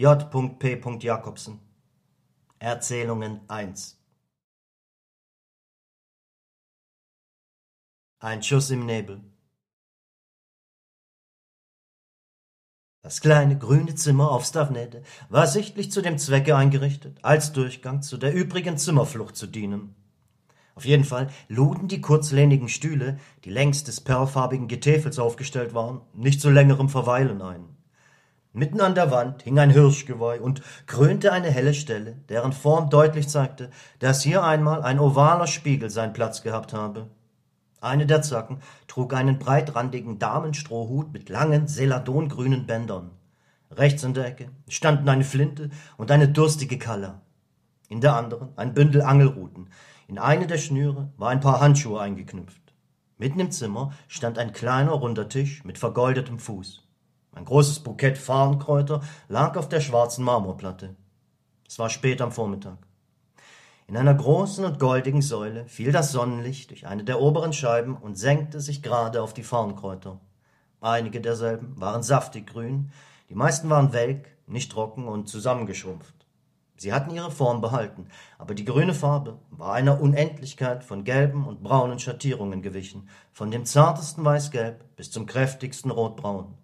J. P. Jacobsen. Erzählungen 1. Ein Schuss im Nebel. Das kleine grüne Zimmer auf Stavnede war sichtlich zu dem Zwecke eingerichtet, als Durchgang zu der übrigen Zimmerflucht zu dienen. Auf jeden Fall luden die kurzlehnigen Stühle, die längs des perlfarbigen Getäfels aufgestellt waren, nicht zu längerem Verweilen ein. Mitten an der Wand hing ein Hirschgeweih und krönte eine helle Stelle, deren Form deutlich zeigte, dass hier einmal ein ovaler Spiegel seinen Platz gehabt habe. Eine der Zacken trug einen breitrandigen Damenstrohhut mit langen, seladongrünen Bändern. Rechts in der Ecke standen eine Flinte und eine durstige Kalle. In der anderen ein Bündel Angelruten. In eine der Schnüre war ein Paar Handschuhe eingeknüpft. Mitten im Zimmer stand ein kleiner, runder Tisch mit vergoldetem Fuß. Ein großes Bukett Farnkräuter lag auf der schwarzen Marmorplatte. Es war spät am Vormittag. In einer großen und goldigen Säule fiel das Sonnenlicht durch eine der oberen Scheiben und senkte sich gerade auf die Farnkräuter. Einige derselben waren saftig grün, die meisten waren welk, nicht trocken und zusammengeschrumpft. Sie hatten ihre Form behalten, aber die grüne Farbe war einer Unendlichkeit von gelben und braunen Schattierungen gewichen, von dem zartesten Weißgelb bis zum kräftigsten Rotbraun.